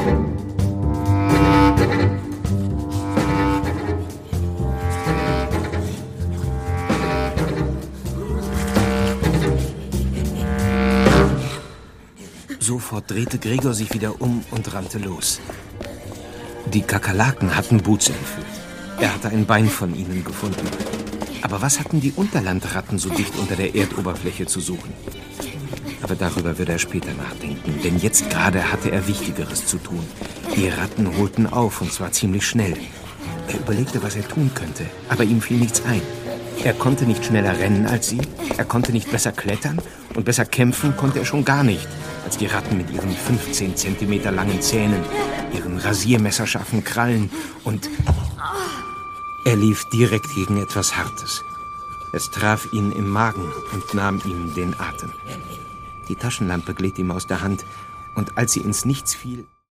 Sofort drehte Gregor sich wieder um und rannte los. Die Kakerlaken hatten Boots entführt. Er hatte ein Bein von ihnen gefunden. Aber was hatten die Unterlandratten so dicht unter der Erdoberfläche zu suchen? Aber darüber würde er später nachdenken, denn jetzt gerade hatte er Wichtigeres zu tun. Die Ratten holten auf, und zwar ziemlich schnell. Er überlegte, was er tun könnte, aber ihm fiel nichts ein. Er konnte nicht schneller rennen als sie, er konnte nicht besser klettern und besser kämpfen konnte er schon gar nicht, als die Ratten mit ihren 15 Zentimeter langen Zähnen, ihren rasiermesserscharfen Krallen und... Er lief direkt gegen etwas Hartes. Es traf ihn im Magen und nahm ihm den Atem. Die Taschenlampe glitt ihm aus der Hand, und als sie ins Nichts fiel...